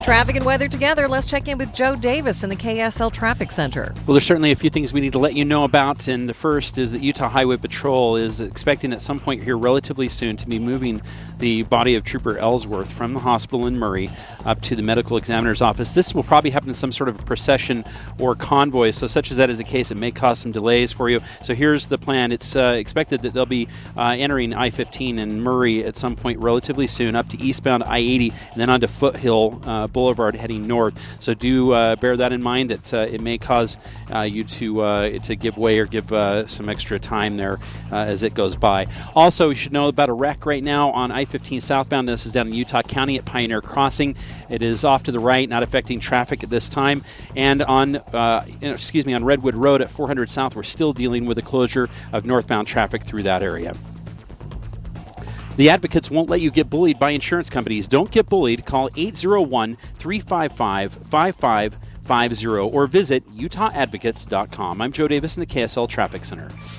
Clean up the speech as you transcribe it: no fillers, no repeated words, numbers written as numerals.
Traffic and weather together. Let's check in with Joe Davis in the KSL Traffic Center. Well, there's certainly a few things we need to let you know about, and the first is that Utah Highway Patrol is expecting at some point here relatively soon to be moving the body of Trooper Ellsworth from the hospital in Murray up to the medical examiner's office. This will probably happen in some sort of a procession or convoy, so such as that is the case, it may cause some delays for you. So here's the plan. It's expected that they'll be entering I-15 in Murray at some point relatively soon, up to eastbound I-80, and then onto Foothill Boulevard heading north. So do bear that in mind, that it may cause you to give way or give some extra time there as it goes by. Also, you should know about a wreck right now on I-15 southbound. This is down in Utah County at Pioneer Crossing. It is off to the right, not affecting traffic at this time. And on Redwood Road at 400 South, we're still dealing with the closure of northbound traffic through that area. The advocates won't let you get bullied by insurance companies. Don't get bullied. Call 801-355-5550 or visit UtahAdvocates.com. I'm Joe Davis in the KSL Traffic Center.